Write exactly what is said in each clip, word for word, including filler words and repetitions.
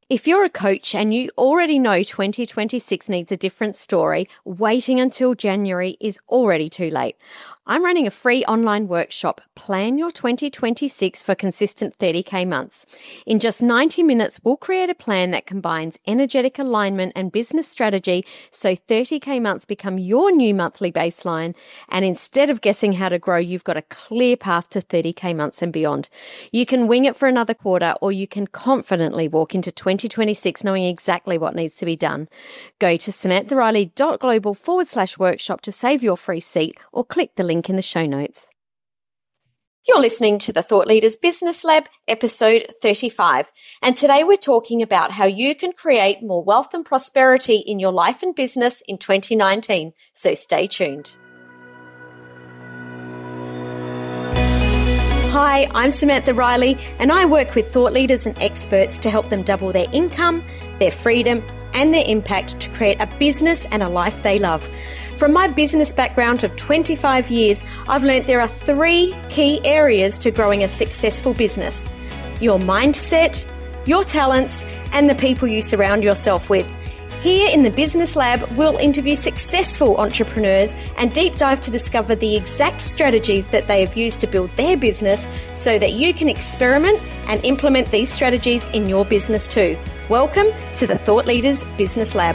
If you're a coach and you already know twenty twenty-six needs a different story, waiting until January is already too late. I'm running a free online workshop, Plan Your twenty twenty-six for Consistent thirty K Months. In just ninety minutes, we'll create a plan that combines energetic alignment and business strategy so thirty K months become your new monthly baseline. And instead of guessing how to grow, you've got a clear path to thirty K months and beyond. You can wing it for another quarter, or you can confidently walk into twenty twenty-six knowing exactly what needs to be done. Go to samanthariley.global forward slash workshop to save your free seat, or click the link in the show notes. You're listening to the Thought Leaders Business Lab, episode thirty-five. And today we're talking about how you can create more wealth and prosperity in your life and business in twenty nineteen. So stay tuned. Hi, I'm Samantha Riley, and I work with thought leaders and experts to help them double their income, their freedom, and their impact to create a business and a life they love. From my business background of twenty-five years, I've learned there are three key areas to growing a successful business: your mindset, your talents, and the people you surround yourself with. Here in the Business Lab, we'll interview successful entrepreneurs and deep dive to discover the exact strategies that they have used to build their business so that you can experiment and implement these strategies in your business too. Welcome to the Thought Leaders Business Lab.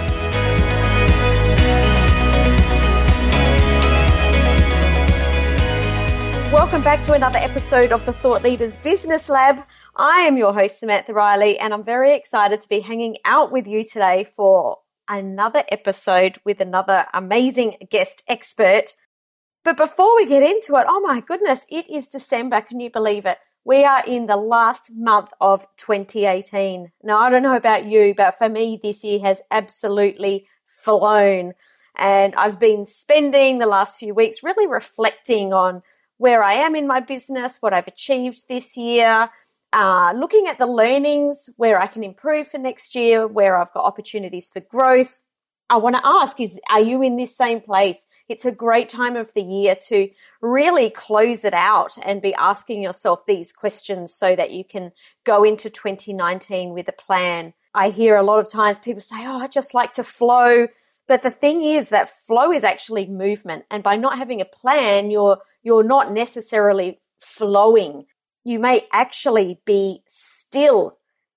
Welcome back to another episode of the Thought Leaders Business Lab. I am your host, Samantha Riley, and I'm very excited to be hanging out with you today for another episode with another amazing guest expert. But before we get into it, oh my goodness, it is December. Can you believe it? We are in the last month of twenty eighteen. Now, I don't know about you, but for me, this year has absolutely flown. And I've been spending the last few weeks really reflecting on where I am in my business, what I've achieved this year, Uh, looking at the learnings, where I can improve for next year, where I've got opportunities for growth. I want to ask is, are you in this same place? It's a great time of the year to really close it out and be asking yourself these questions so that you can go into twenty nineteen with a plan. I hear a lot of times people say, oh, I just like to flow. But the thing is that flow is actually movement. And by not having a plan, you're, you're not necessarily flowing. You may actually be still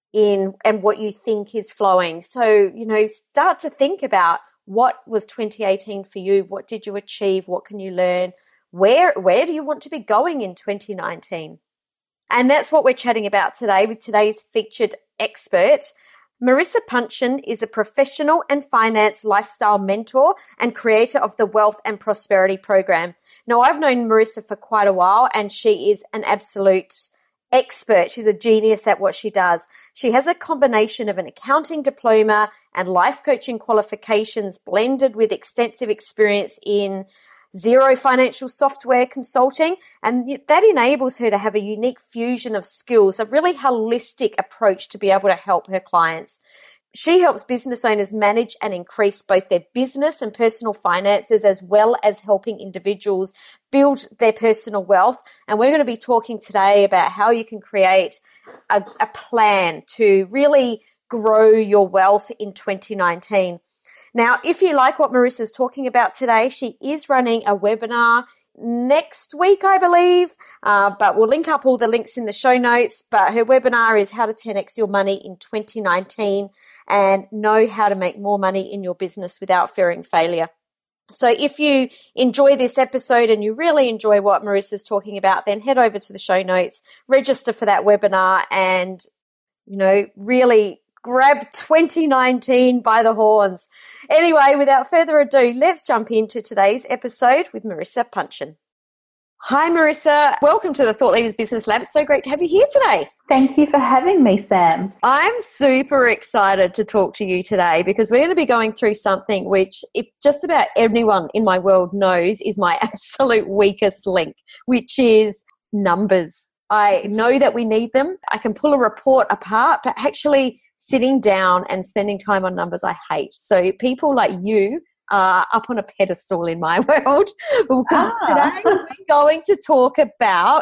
in and what you think is flowing. So, you know, start to think about what was twenty eighteen for you? What did you achieve? What can you learn? Where, where do you want to be going in twenty nineteen? And that's what we're chatting about today with today's featured expert. Marissa Punchin is a professional and finance lifestyle mentor and creator of the Wealth and Prosperity Program. Now, I've known Marissa for quite a while, and she is an absolute expert. She's a genius at what she does. She has a combination of an accounting diploma and life coaching qualifications blended with extensive experience in Xero financial software consulting, and that enables her to have a unique fusion of skills, a really holistic approach to be able to help her clients. She helps business owners manage and increase both their business and personal finances, as well as helping individuals build their personal wealth. And we're going to be talking today about how you can create a, a plan to really grow your wealth in twenty nineteen. Now, if you like what Marissa's talking about today, she is running a webinar next week, I believe, uh, but we'll link up all the links in the show notes. But her webinar is how to ten X your money in twenty nineteen and know how to make more money in your business without fearing failure. So if you enjoy this episode and you really enjoy what Marissa's talking about, then head over to the show notes, register for that webinar, and, you know, really grab twenty nineteen by the horns. Anyway, without further ado, let's jump into today's episode with Marissa Punchin. Hi, Marissa. Welcome to the Thought Leaders Business Lab. It's so great to have you here today. Thank you for having me, Sam. I'm super excited to talk to you today because we're going to be going through something which, if just about anyone in my world knows, is my absolute weakest link, which is numbers. I know that we need them. I can pull a report apart, but actually sitting down and spending time on numbers I hate. So people like you are up on a pedestal in my world because ah. today we're going to talk about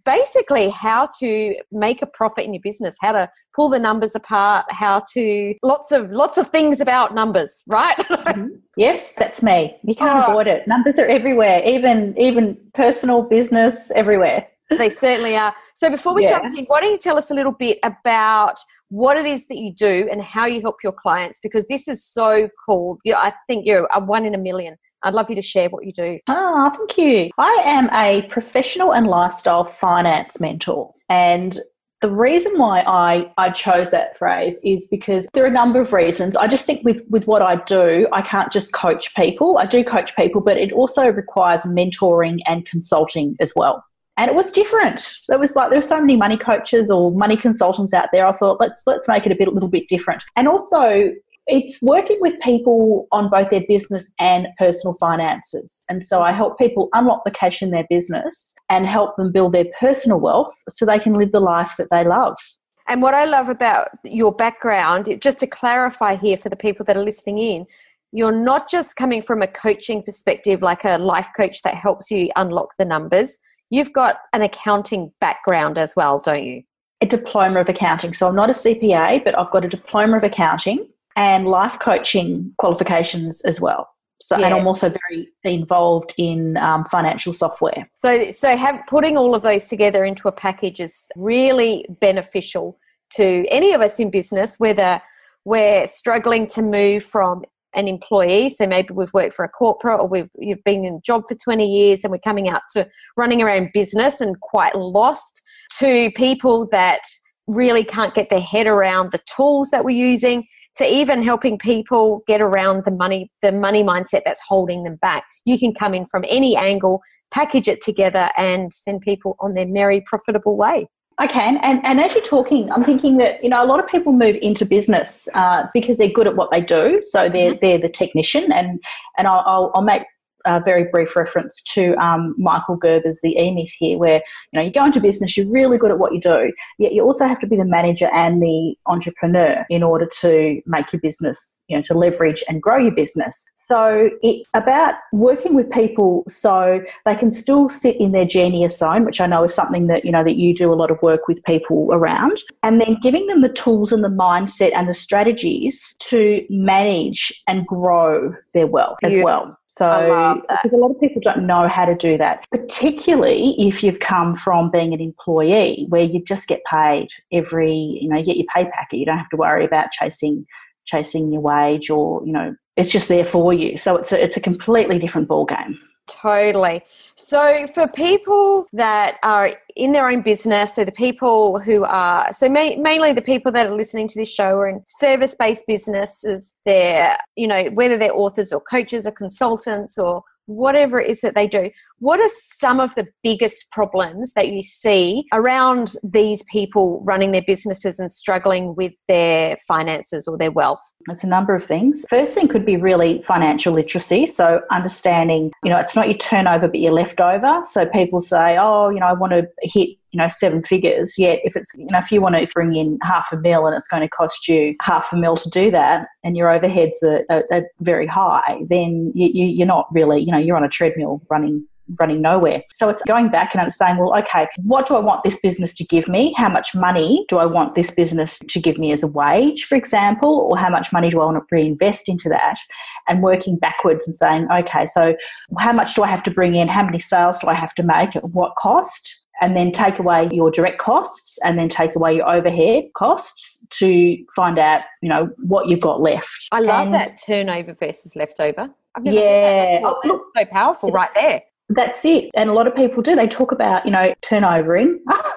basically how to make a profit in your business, how to pull the numbers apart, how to lots of lots of things about numbers, right? Mm-hmm. Yes, that's me. You can't Oh. avoid it. Numbers are everywhere, even even personal, business, everywhere. They certainly are. So before we Yeah. jump in, why don't you tell us a little bit about what it is that you do and how you help your clients, because this is so cool. Yeah, I think you're a one in a million. I'd love you to share what you do. Oh, thank you. I am a professional and lifestyle finance mentor. And the reason why I, I chose that phrase is because there are a number of reasons. I just think with, with what I do, I can't just coach people. I do coach people, but it also requires mentoring and consulting as well. And it was different. There was like there were so many money coaches or money consultants out there. I thought let's let's make it a bit a little bit different. And also it's working with people on both their business and personal finances. And so I help people unlock the cash in their business and help them build their personal wealth so they can live the life that they love. And what I love about your background, just to clarify here for the people that are listening in, you're not just coming from a coaching perspective, like a life coach that helps you unlock the numbers. You've got an accounting background as well, don't you? A diploma of accounting. So I'm not a C P A, but I've got a diploma of accounting and life coaching qualifications as well. So, yeah. And I'm also very involved in um, financial software. So, so have, putting all of those together into a package is really beneficial to any of us in business, whether we're struggling to move from an employee, so maybe we've worked for a corporate or we've you've been in a job for twenty years and we're coming out to running our own business and quite lost, to people that really can't get their head around the tools that we're using, to even helping people get around the money, the money mindset that's holding them back. You can come in from any angle, package it together and send people on their merry, profitable way. I can. And, and as you're talking, I'm thinking that, you know, a lot of people move into business uh, because they're good at what they do. So they're, mm-hmm. they're the technician. And, and I'll, I'll, I'll make a very brief reference to um, Michael Gerber's The E-Myth here, where, you know, you go into business, you're really good at what you do, yet you also have to be the manager and the entrepreneur in order to make your business, you know, to leverage and grow your business. So it's about working with people so they can still sit in their genius zone, which I know is something that, you know, that you do a lot of work with people around, and then giving them the tools and the mindset and the strategies to manage and grow their wealth as well. So, because a lot of people don't know how to do that, particularly if you've come from being an employee where you just get paid every, you know, you get your pay packet. You don't have to worry about chasing, chasing your wage, or, you know, it's just there for you. So it's a, it's a completely different ballgame. Totally. So for people that are in their own business, so the people who are, so ma- mainly the people that are listening to this show are in service-based businesses, they're, you know, whether they're authors or coaches or consultants or whatever it is that they do, what are some of the biggest problems that you see around these people running their businesses and struggling with their finances or their wealth? It's a number of things. First thing could be really financial literacy. So understanding, you know, it's not your turnover, but your leftover. So people say, oh, you know, I want to hit, you know, seven figures. Yet if it's, you know, if you want to bring in half a mil and it's going to cost you half a mil to do that and your overheads are, are, are very high, then you, you, you're not really, you know, you're on a treadmill running running nowhere. So it's going back and saying, well, okay, what do I want this business to give me? How much money do I want this business to give me as a wage, for example, or how much money do I want to reinvest into that? And working backwards and saying, okay, so how much do I have to bring in? How many sales do I have to make? At what cost? And then take away your direct costs and then take away your overhead costs to find out, you know, what you've got left. I love and that turnover versus leftover. I've never yeah. heard that before. That's so powerful right there. That's it. And a lot of people do. They talk about, you know, turnovering.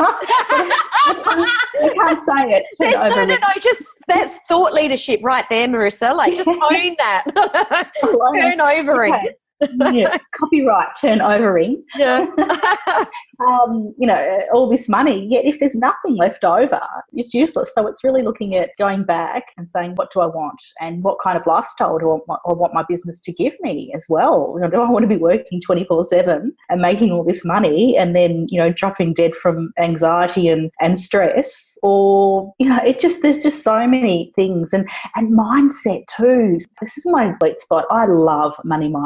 I can't say it. No, no, no. Just that's thought leadership right there, Marissa. Like, just own that. Turnovering. Okay. Yeah, copyright turnovering. Yeah. um, you know, all this money, yet if there's nothing left over, it's useless. So it's really looking at going back and saying, what do I want? And what kind of lifestyle do I want, I want my business to give me as well? You know, do I want to be working twenty-four seven and making all this money and then, you know, dropping dead from anxiety and, and stress? Or, you know, it just, there's just so many things. And, and mindset too. This is my sweet spot. I love money mindset.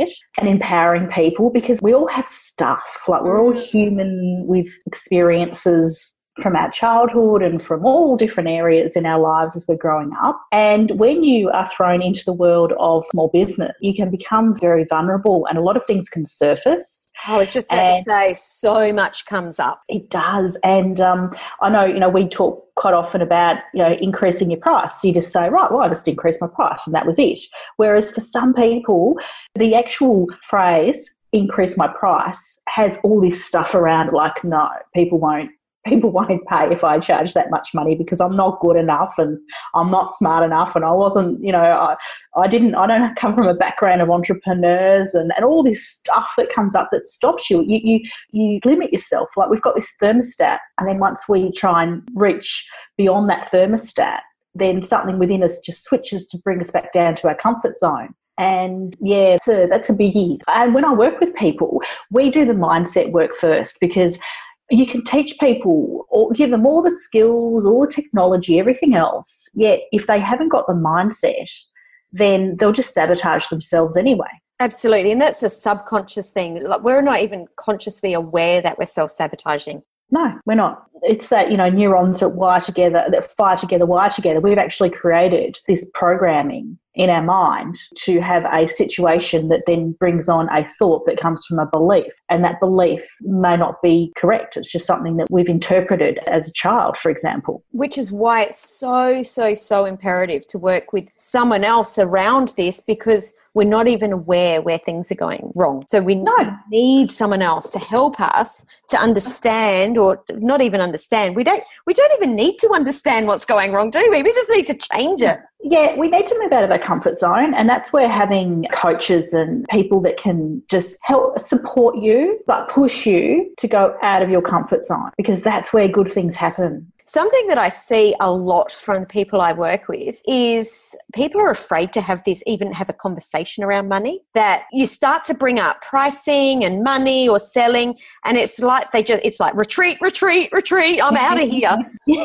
it, and empowering people, because we all have stuff. Like, we're all human with experiences from our childhood and from all different areas in our lives as we're growing up. And when you are thrown into the world of small business, you can become very vulnerable and a lot of things can surface. I was just about and to say, so much comes up. It does. And um, I know, you know, we talk quite often about, you know, increasing your price. You just say, right, well, I just increased my price and that was it. Whereas for some people, the actual phrase, increase my price, has all this stuff around it, like, no, people won't. People won't pay if I charge that much money because I'm not good enough and I'm not smart enough and I wasn't, you know, I, I didn't, I don't come from a background of entrepreneurs and, and all this stuff that comes up that stops you. You, you. you limit yourself. Like, we've got this thermostat, and then once we try and reach beyond that thermostat, then something within us just switches to bring us back down to our comfort zone. And yeah, so that's a biggie. And when I work with people, we do the mindset work first, because you can teach people or give them all the skills, all the technology, everything else. Yet if they haven't got the mindset, then they'll just sabotage themselves anyway. Absolutely. And that's a subconscious thing. Like, we're not even consciously aware that we're self-sabotaging. No, we're not. It's that, you know, neurons that wire together, that fire together, wire together. We've actually created this programming in our mind to have a situation that then brings on a thought that comes from a belief. And that belief may not be correct. It's just something that we've interpreted as a child, for example. Which is why it's so, so, so imperative to work with someone else around this, because we're not even aware where things are going wrong. So we no. need someone else to help us to understand, or not even understand. We don't, we don't even need to understand what's going wrong, do we? We just need to change it. Yeah, we need to move out of our comfort zone, and that's where having coaches and people that can just help support you but push you to go out of your comfort zone, because that's where good things happen. Something that I see a lot from the people I work with is people are afraid to have this, even have a conversation around money, that you start to bring up pricing and money or selling, and it's like they just, it's like retreat, retreat, retreat, I'm out of here.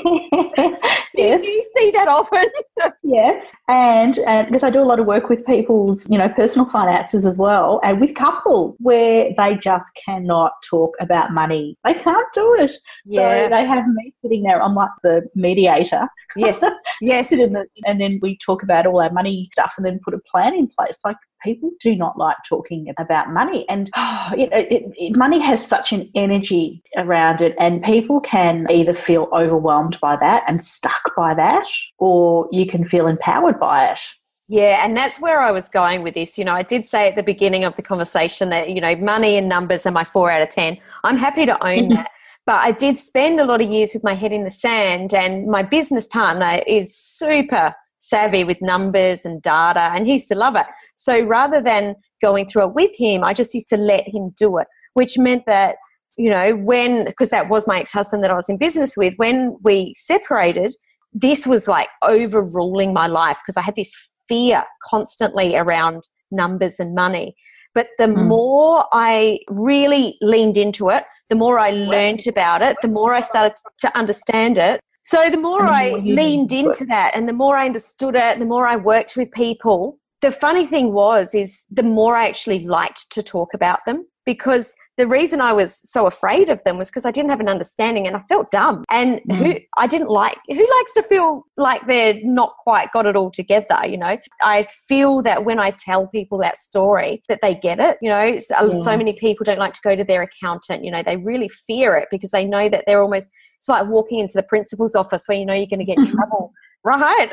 Yes. Do you see that often? Yes. And, and because I do a lot of work with people's, you know, personal finances as well, and with couples where they just cannot talk about money. They can't do it. Yeah. So they have me sitting there. I'm like the mediator. Yes. Yes. the, and then we talk about all our money stuff and then put a plan in place. Like, people do not like talking about money, and oh, it, it, it, money has such an energy around it, and people can either feel overwhelmed by that and stuck by that, or you can feel empowered by it. Yeah, and that's where I was going with this. You know, I did say at the beginning of the conversation that, you know, money and numbers are my four out of ten. I'm happy to own that. But I did spend a lot of years with my head in the sand, and my business partner is super savvy with numbers and data, and he used to love it. So rather than going through it with him, I just used to let him do it, which meant that, you know, when, because that was my ex-husband that I was in business with, when we separated, this was like overruling my life, because I had this fear constantly around numbers and money. But the mm. more I really leaned into it, the more I learned about it, the more I started to understand it. So the more I leaned into that, and the more I understood it, the more I worked with people, the funny thing was is the more I actually liked to talk about them, because the reason I was so afraid of them was because I didn't have an understanding, and I felt dumb. And mm. who I didn't like, who likes to feel like they're not quite got it all together, you know? I feel that when I tell people that story, that they get it, you know? Yeah. So many people don't like to go to their accountant, you know, they really fear it because they know that they're almost, it's like walking into the principal's office where you know you're going to get in trouble. Right.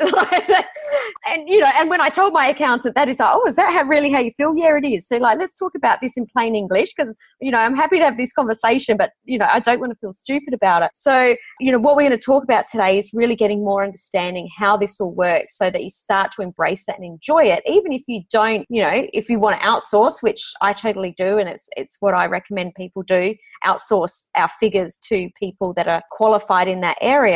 And, you know, and when I told my accountant that, he's like, oh, is that how really how you feel? Yeah, it is. So like, let's talk about this in plain English, because, you know, I'm happy to have this conversation, but, you know, I don't want to feel stupid about it. So, you know, what we're going to talk about today is really getting more understanding how this all works, so that you start to embrace that and enjoy it. Even if you don't, you know, if you want to outsource, which I totally do, and it's it's what I recommend people do, outsource our figures to people that are qualified in that area.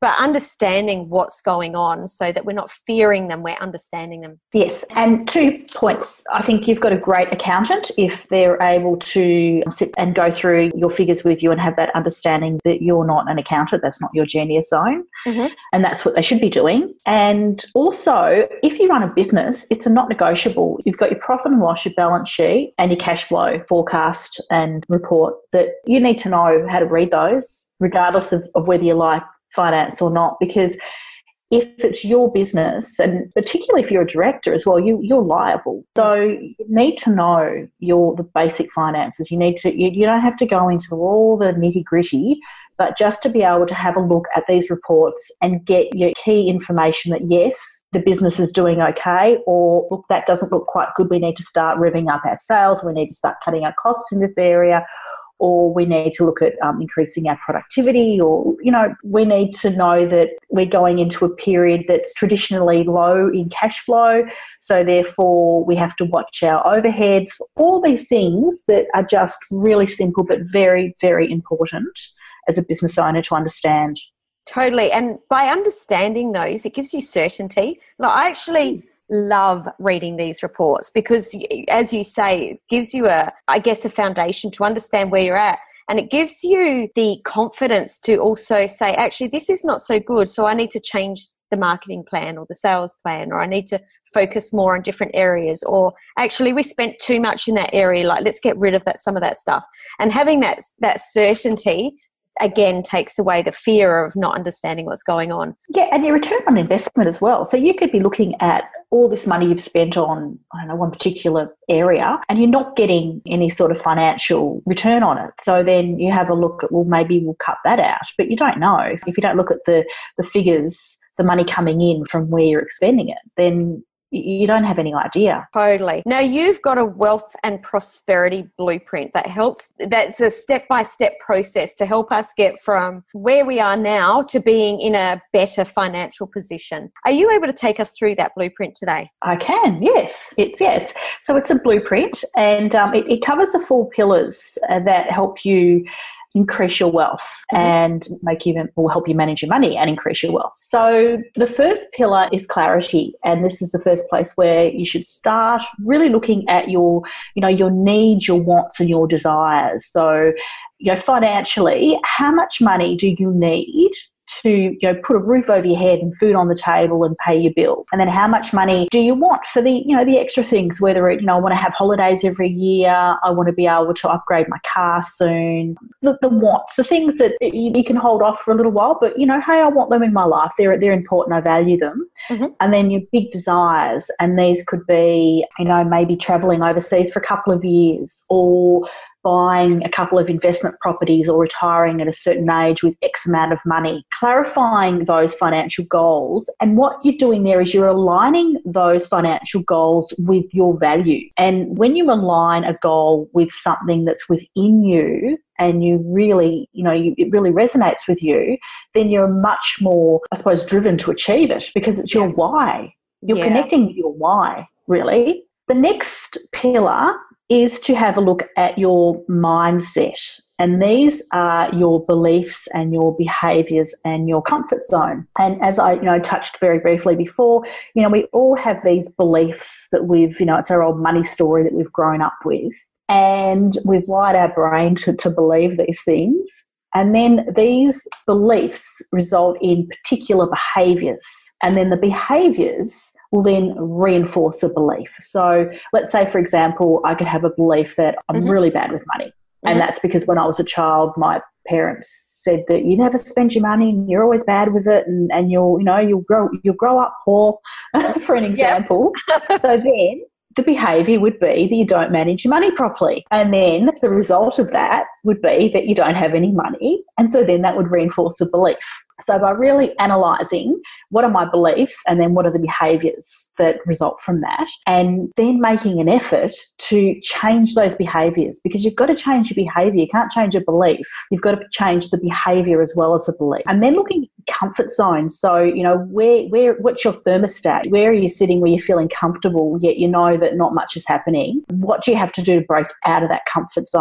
but understanding what's going on so that we're not fearing them, we're understanding them. Yes, and two points. I think you've got a great accountant if they're able to sit and go through your figures with you and have that understanding that you're not an accountant, that's not your genius zone, mm-hmm. and that's what they should be doing. And also, if you run a business, it's a not negotiable. You've got your profit and loss, your balance sheet, and your cash flow forecast and report that you need to know how to read those, regardless of, of whether you like finance or not, because if it's your business, and particularly if you're a director as well, you, you're liable. So you need to know your the basic finances. You need to you, you don't have to go into all the nitty gritty, but just to be able to have a look at these reports and get your key information that yes, the business is doing okay, or look, that doesn't look quite good. We need to start revving up our sales. We need to start cutting our costs in this area. Or we need to look at um, increasing our productivity, or, you know, we need to know that we're going into a period that's traditionally low in cash flow, so therefore we have to watch our overheads, all these things that are just really simple but very, very important as a business owner to understand. Totally. And by understanding those, it gives you certainty. Like, I actually love reading these reports because, as you say, it gives you a, I guess, a foundation to understand where you're at. And it gives you the confidence to also say, actually, this is not so good, so I need to change the marketing plan or the sales plan, or I need to focus more on different areas, or actually we spent too much in that area, like let's get rid of that, some of that stuff. And having that that certainty again takes away the fear of not understanding what's going on. Yeah, and your return on investment as well. So you could be looking at all this money you've spent on, I don't know, one particular area, and you're not getting any sort of financial return on it. So then you have a look at, well, maybe we'll cut that out. But you don't know. If you don't look at the, the figures, the money coming in from where you're expending it, then you don't have any idea. Totally. Now, you've got a wealth and prosperity blueprint that helps, that's a step-by-step process to help us get from where we are now to being in a better financial position. Are you able to take us through that blueprint today? I can, yes. It's, yeah, it's, so it's a blueprint, and um, it, it covers the four pillars uh, that help you increase your wealth and make you, will help you manage your money and increase your wealth. So the first pillar is clarity, and this is the first place where you should start really looking at your, you know, your needs, your wants, and your desires. So, you know, financially, how much money do you need to, you know, put a roof over your head and food on the table and pay your bills? And then how much money do you want for the, you know, the extra things, whether it, you know, I want to have holidays every year, I want to be able to upgrade my car soon, the, the wants, the things that you, you can hold off for a little while, but, you know, hey, I want them in my life. They're, they're important. I value them. Mm-hmm. And then your big desires, and these could be, you know, maybe traveling overseas for a couple of years, or buying a couple of investment properties, or retiring at a certain age with X amount of money. Clarifying those financial goals, and what you're doing there is you're aligning those financial goals with your value. And when you align a goal with something that's within you, and you really, you know, you, it really resonates with you, then you're much more, I suppose, driven to achieve it, because it's your why. You're yeah. connecting with your why, really. The next pillar is to have a look at your mindset. And these are your beliefs and your behaviours and your comfort zone. And as I, you know, touched very briefly before, you know, we all have these beliefs that we've, you know, it's our old money story that we've grown up with. And we've wired our brain to, to believe these things. And then these beliefs result in particular behaviours. And then the behaviours will then reinforce the belief. So let's say, for example, I could have a belief that I'm mm-hmm. really bad with money. Mm-hmm. And that's because when I was a child, my parents said that you never spend your money and you're always bad with it, and, and you'll, you know, you'll grow, you'll grow up poor, for an example. So then the behaviour would be that you don't manage your money properly. And then the result of that would be that you don't have any money. And so then that would reinforce the belief. So by really analysing what are my beliefs and then what are the behaviours that result from that, and then making an effort to change those behaviours, because you've got to change your behaviour. You can't change a belief. You've got to change the behaviour as well as the belief. And then looking at comfort zones. So, you know, where, where, what's your thermostat? Where are you sitting where you're feeling comfortable, yet you know that not much is happening? What do you have to do to break out of that comfort zone?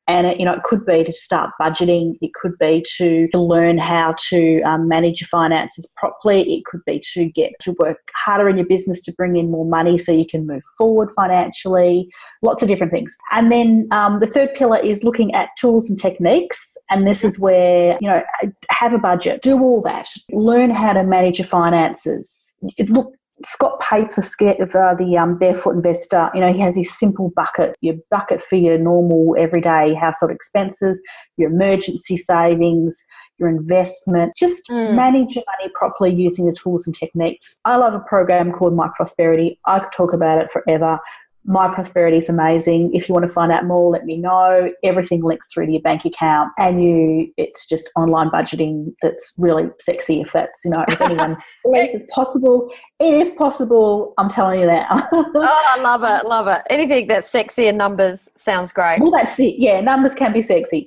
And, it, you know, it could be to start budgeting. It could be to, to learn how to um, manage your finances properly. It could be to get to work harder in your business to bring in more money so you can move forward financially. Lots of different things. And then um, the third pillar is looking at tools and techniques. And this is where, you know, have a budget, do all that, learn how to manage your finances. It, look, Scott Pape, the, of, uh, the um, Barefoot Investor, you know, he has his simple bucket, your bucket for your normal everyday household expenses, your emergency savings, your investment. Just mm. manage your money properly using the tools and techniques. I love a program called My Prosperity. I could talk about it forever. My Prosperity is amazing. If you want to find out more, let me know. Everything links through to your bank account, and you it's just online budgeting that's really sexy. If that's, you know, if anyone believes it's possible, it is possible. I'm telling you now. Oh, I love it, love it. Anything that's sexy and numbers sounds great. Well, that's it. Yeah, numbers can be sexy.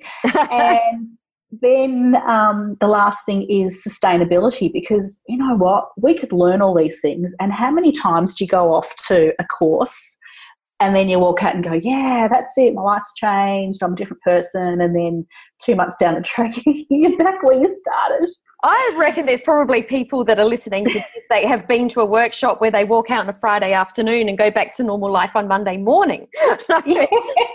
And then um, the last thing is sustainability, because you know what? We could learn all these things, and how many times do you go off to a course and then you walk out and go, yeah, that's it, my life's changed, I'm a different person, and then two months down the track, you're back where you started. I reckon there's probably people that are listening to this, they have been to a workshop where they walk out on a Friday afternoon and go back to normal life on Monday morning. yeah.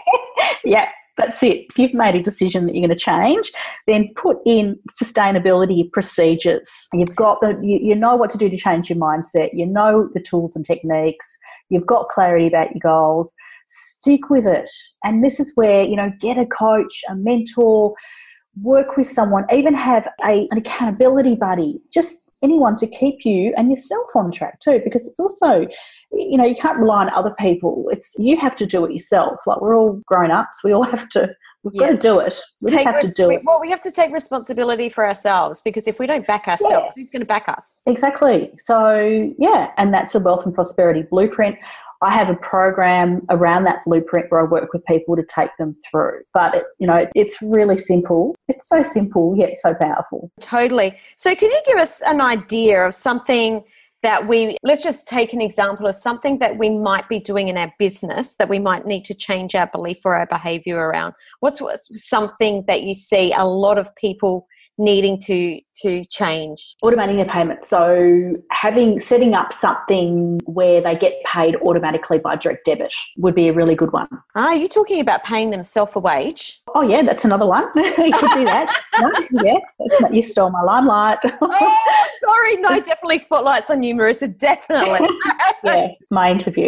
yeah. That's it. If you've made a decision that you're going to change, then put in sustainability procedures. You've got the, you, you know what to do to change your mindset. You know the tools and techniques. You've got clarity about your goals. Stick with it. And this is where, you know, get a coach, a mentor, work with someone, even have a, an accountability buddy, just anyone to keep you and yourself on track too, because it's also, you know, you can't rely on other people. It's you have to do it yourself. Like, we're all grown ups. We all have to, we've yeah. got to do it. We take have res- to do it. Well, we have to take responsibility for ourselves, because if we don't back ourselves, yeah. who's going to back us? Exactly. So, yeah, and that's a Wealth and Prosperity Blueprint. I have a program around that blueprint where I work with people to take them through. But, it, you know, it's really simple. It's so simple yet so powerful. Totally. So can you give us an idea of something that we, let's just take an example of something that we might be doing in our business that we might need to change our belief or our behaviour around? What's, what's something that you see a lot of people needing to to change? Automating their payments. So having setting up something where they get paid automatically by direct debit would be a really good one. Are you talking about paying themselves a wage? Oh yeah, that's another one. You could do that. No, yeah, that's not, you stole my limelight. Oh, sorry, no, definitely spotlights on you, Marissa. Definitely. Yeah, my interview.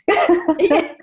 Yeah.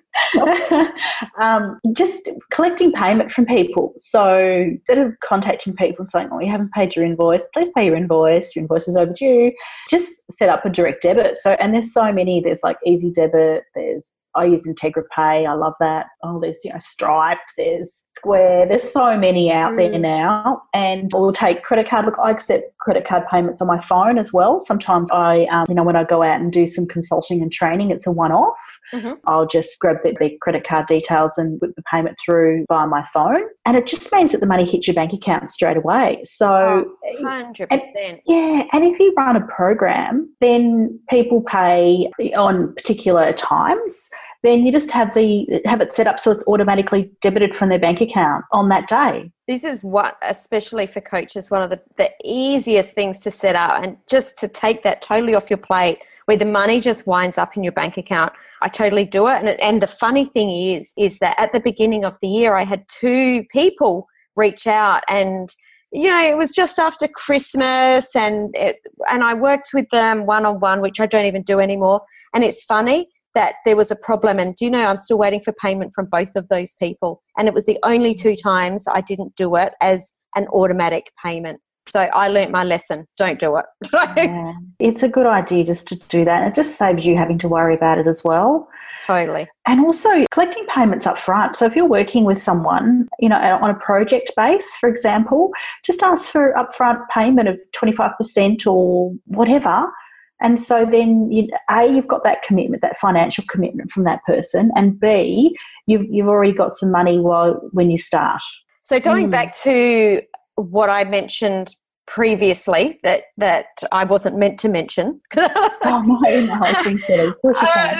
um, just collecting payment from people. So instead of contacting people and saying, oh, you haven't paid your invoice, please pay your invoice, your invoice is overdue, just set up a direct debit. So, and there's so many, there's like Easy Debit, there's, I use IntegraPay, I love that. Oh, there's, you know, Stripe, there's Square, there's so many out mm. there now. And we'll take credit card. Look, I accept credit card payments on my phone as well. Sometimes I, um, you know, when I go out and do some consulting and training, it's a one-off. Mm-hmm. I'll just grab the, the credit card details and put the payment through via my phone. And it just means that the money hits your bank account straight away. So, oh, one hundred percent. And, yeah. And if you run a program, then people pay on particular times. Then you just have the have it set up so it's automatically debited from their bank account on that day. This is what, especially for coaches, one of the, the easiest things to set up, and just to take that totally off your plate where the money just winds up in your bank account. I totally do it. And, and the funny thing is, is that at the beginning of the year, I had two people reach out, and you know, it was just after Christmas, and it, and I worked with them one-on-one, which I don't even do anymore. And it's funny that there was a problem, and do you know, I'm still waiting for payment from both of those people, and it was the only two times I didn't do it as an automatic payment. So I learnt my lesson. Don't do it. Yeah. It's a good idea just to do that, and it just saves you having to worry about it as well. Totally. And also collecting payments up front. So if you're working with someone, you know, on a project base, for example, just ask for upfront payment of twenty-five percent or whatever. And so then, you, A, you've got that commitment, that financial commitment from that person, and B, you've, you've already got some money while when you start. So going mm. back to what I mentioned previously that that I wasn't meant to mention. Oh no, no, I was being silly. Of course you can.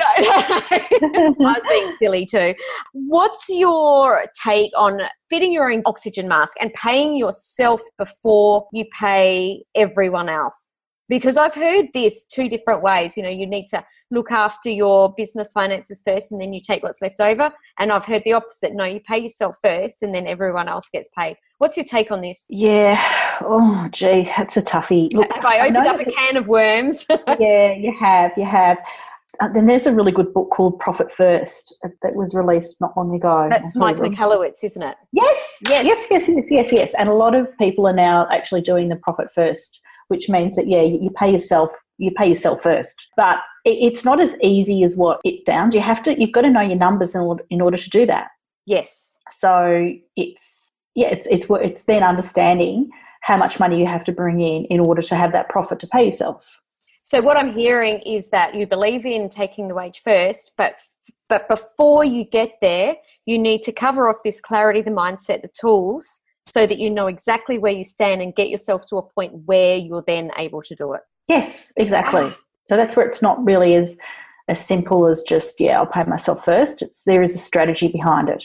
I was being silly too. What's your take on fitting your own oxygen mask and paying yourself before you pay everyone else? Because I've heard this two different ways. You know, you need to look after your business finances first and then you take what's left over. And I've heard the opposite. No, you pay yourself first and then everyone else gets paid. What's your take on this? Yeah. Oh, gee, that's a toughie. Look, have I opened I up a can of worms? Yeah, you have. You have. Uh, then there's a really good book called Profit First that was released not long ago. That's Mike Michalowicz, isn't it? Yes. Yes. Yes, yes, yes, yes, yes. And a lot of people are now actually doing the Profit First, which means that, yeah, you pay yourself, you pay yourself first. But it, it's not as easy as what it sounds. You have to, you've got to know your numbers in order, in order to do that. Yes. So it's, yeah, it's, it's, it's then understanding how much money you have to bring in in order to have that profit to pay yourself. So what I'm hearing is that you believe in taking the wage first, but but before you get there, you need to cover off this clarity, the mindset, the tools, so that you know exactly where you stand and get yourself to a point where you're then able to do it. Yes, exactly. So that's where it's not really as as simple as just, yeah, I'll pay myself first. It's there is a strategy behind it.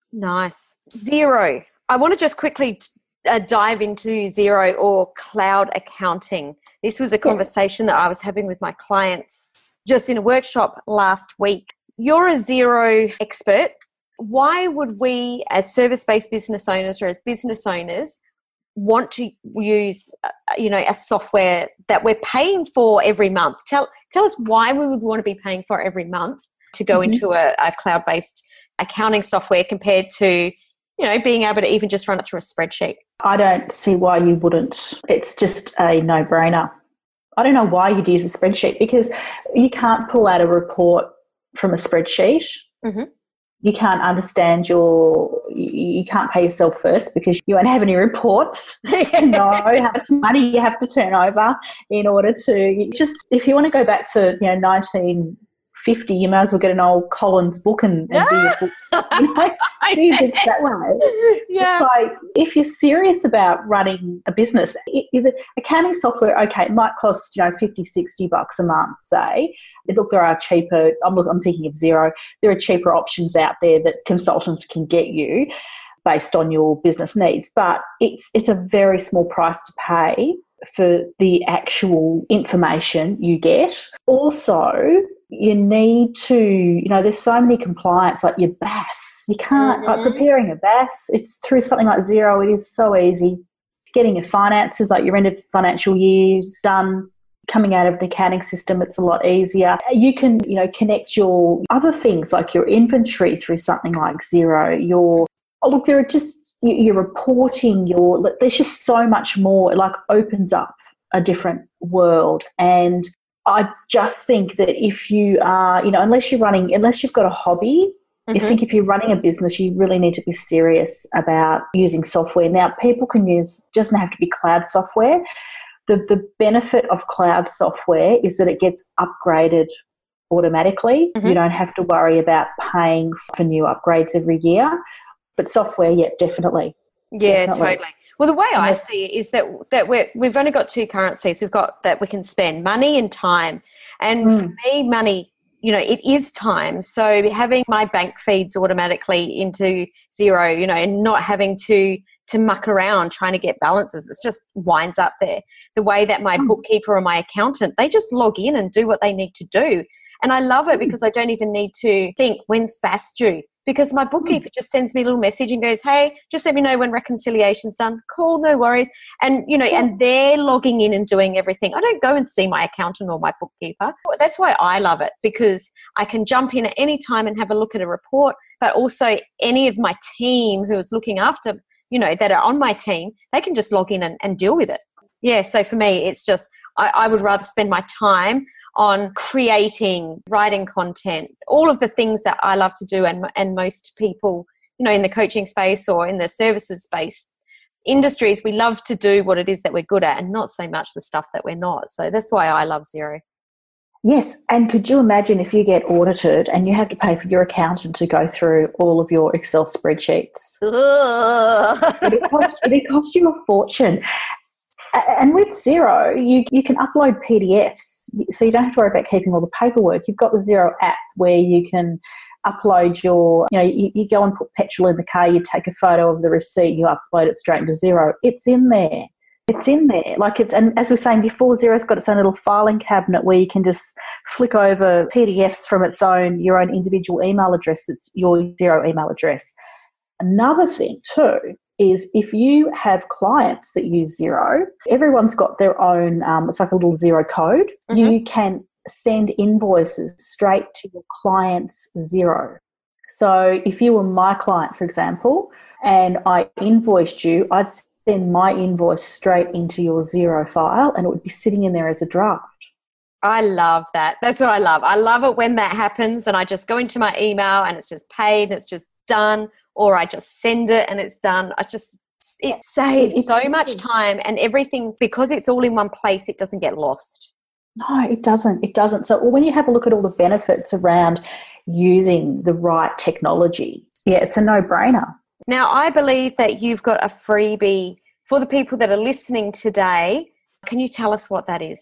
Nice. Xero. I want to just quickly t- uh, dive into Xero or cloud accounting. This was a conversation yes. that I was having with my clients just in a workshop last week. You're a Xero expert. Why would we as service-based business owners or as business owners want to use, uh, you know, a software that we're paying for every month? Tell tell us why we would want to be paying for every month to go mm-hmm. into a, a cloud-based accounting software compared to, you know, being able to even just run it through a spreadsheet. I don't see why you wouldn't. It's just a no-brainer. I don't know why you'd use a spreadsheet because you can't pull out a report from a spreadsheet. Mm-hmm. You can't understand your, you, you can't pay yourself first because you won't have any reports to know how much money you have to turn over in order to, you just, if you want to go back to, you know, nineteen fifty, you might as well get an old Collins book and, and do your book. You know, do your book that way. Yeah. It's like, if you're serious about running a business, it, it, accounting software, okay, it might cost, you know, fifty, sixty bucks a month, say. Look, there are cheaper, I'm, look, I'm thinking of Xero, there are cheaper options out there that consultants can get you based on your business needs. But it's it's a very small price to pay for the actual information you get. Also, you need to, you know, there's so many compliance, like your B A S. You can't, mm-hmm. like preparing a B A S, it's through something like Xero, it is so easy. Getting your finances, like your end of financial year done, coming out of the accounting system, it's a lot easier. You can, you know, connect your other things like your inventory through something like Xero. Your, oh, look, there are just, your reporting, your, there's just so much more. It like opens up a different world. And I just think that if you are, you know, unless you're running, unless you've got a hobby, mm-hmm. I think if you're running a business, you really need to be serious about using software. Now, people can use, it doesn't have to be cloud software. The the benefit of cloud software is that it gets upgraded automatically. Mm-hmm. You don't have to worry about paying for new upgrades every year. But software, yeah, definitely. Yeah, definitely. totally. Well, the way I yes. see it is that that we're, we've only got two currencies. We've got that we can spend, money and time. And mm. for me, money, you know, it is time. So having my bank feeds automatically into Xero, you know, and not having to to muck around trying to get balances, it just winds up there. The way that my mm. bookkeeper or my accountant, they just log in and do what they need to do. And I love it because I don't even need to think, when's B A S due? Because my bookkeeper just sends me a little message and goes, hey, just let me know when reconciliation's done. Cool, no worries. And, you know, and they're logging in and doing everything. I don't go and see my accountant or my bookkeeper. That's why I love it, because I can jump in at any time and have a look at a report, but also any of my team who is looking after, you know, that are on my team, they can just log in and, and deal with it. Yeah, so for me, it's just, I, I would rather spend my time on creating, writing content, all of the things that I love to do, and and most people, you know, in the coaching space or in the services space industries, we love to do what it is that we're good at and not so much the stuff that we're not. So that's why I love Xero. Yes, and could you imagine if you get audited and you have to pay for your accountant to go through all of your Excel spreadsheets? It'd cost, it'd cost you a fortune. And with Xero, you you can upload P D Fs, so you don't have to worry about keeping all the paperwork. You've got the Xero app where you can upload your, you know, you, you go and put petrol in the car, you take a photo of the receipt, you upload it straight into Xero. It's in there. It's in there. Like it's, and as we were saying before, Xero's got its own little filing cabinet where you can just flick over P D Fs from its own, your own individual email address. It's your Xero email address. Another thing too is if you have clients that use Xero, everyone's got their own, um, it's like a little Xero code. Mm-hmm. You can send invoices straight to your client's Xero. So if you were my client, for example, and I invoiced you, I'd send my invoice straight into your Xero file and it would be sitting in there as a draft. I love that. That's what I love. I love it when that happens and I just go into my email and it's just paid and it's just done, or I just send it and it's done. I just, it saves it's so much time and everything, because it's all in one place, it doesn't get lost. No, it doesn't. It doesn't. So when you have a look at all the benefits around using the right technology, yeah, it's a no-brainer. Now, I believe that you've got a freebie for the people that are listening today. Can you tell us what that is?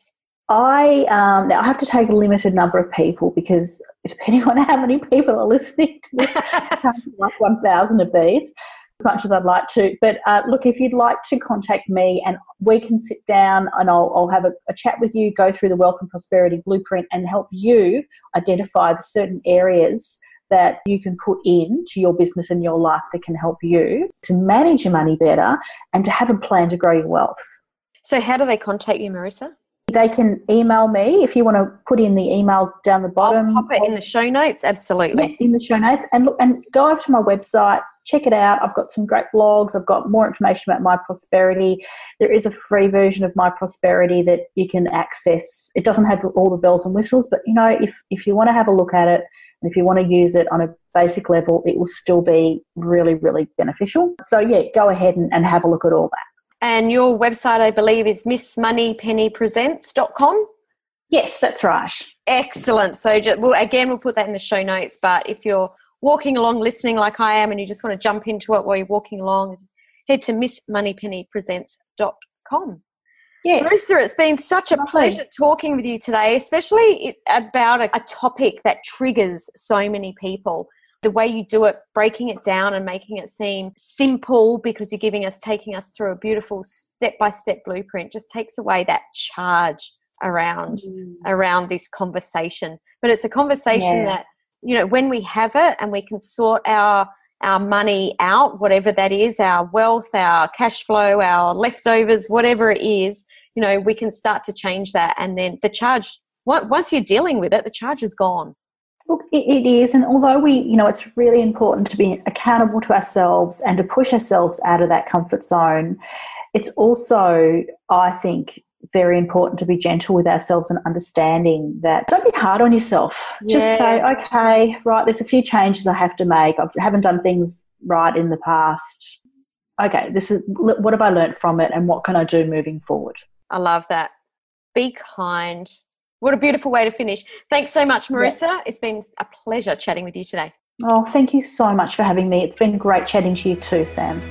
I um, now I have to take a limited number of people because depending on how many people are listening to this, I can't do like one thousand of these, as much as I'd like to. But uh, look, if you'd like to contact me and we can sit down and I'll, I'll have a, a chat with you, go through the Wealth and Prosperity Blueprint and help you identify the certain areas that you can put into your business and your life that can help you to manage your money better and to have a plan to grow your wealth. So how do they contact you, Marissa? They can email me if you want to put in the email down the bottom. I'll pop it in the show notes, absolutely. Yeah, in the show notes. And look, and go over to my website, check it out. I've got some great blogs. I've got more information about My Prosperity. There is a free version of My Prosperity that you can access. It doesn't have all the bells and whistles, but you know, if, if you want to have a look at it and if you want to use it on a basic level, it will still be really, really beneficial. So yeah, go ahead and, and have a look at all that. And your website, I believe, is miss money penny presents dot com? Yes, that's right. Excellent. So just, well, again, we'll put that in the show notes. But if you're walking along, listening like I am, and you just want to jump into it while you're walking along, just head to miss money penny presents dot com. Yes. Marissa, it's been such a Lovely. pleasure talking with you today, especially about a, a topic that triggers so many people. The way you do it, breaking it down and making it seem simple because you're giving us, taking us through a beautiful step-by-step blueprint just takes away that charge around, mm. around this conversation. But it's a conversation yeah. that, you know, when we have it and we can sort our, our money out, whatever that is, our wealth, our cash flow, our leftovers, whatever it is, you know, we can start to change that. And then the charge, once you're dealing with it, the charge is gone. Look, it is, and although we, you know, it's really important to be accountable to ourselves and to push ourselves out of that comfort zone, it's also, I think, very important to be gentle with ourselves and understanding that don't be hard on yourself. Yeah. Just say, okay, right, there's a few changes I have to make. I haven't done things right in the past. Okay, this is what have I learnt from it and what can I do moving forward? I love that. Be kind. What a beautiful way to finish. Thanks so much, Marissa. Yeah. It's been a pleasure chatting with you today. Oh, thank you so much for having me. It's been great chatting to you too, Sam.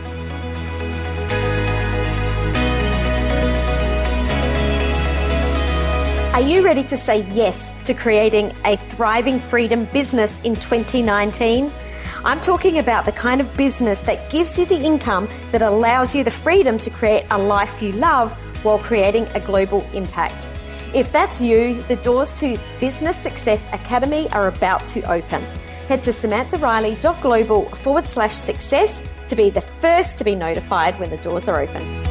Are you ready to say yes to creating a thriving freedom business in twenty nineteen? I'm talking about the kind of business that gives you the income that allows you the freedom to create a life you love while creating a global impact. If that's you, the doors to Business Success Academy are about to open. Head to samanthariley.global forward slash success to be the first to be notified when the doors are open.